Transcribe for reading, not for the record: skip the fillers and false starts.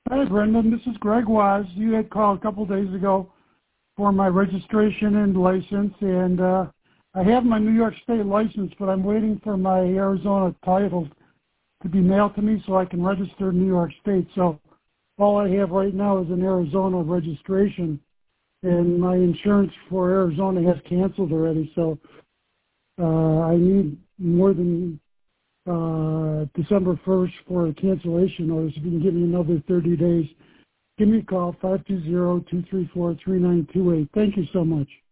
Hi, Brendan. This is Greg Waz. You had called a couple days ago for my registration and license, and I have my New York State license, but I'm waiting for my Arizona title to be mailed to me so I can register in New York State. So all I have right now is an Arizona registration, and my insurance for Arizona has canceled already. So I need more than December 1st for a cancellation notice. If you can give me another 30 days, give me a call, 520-234-3928. Thank you so much.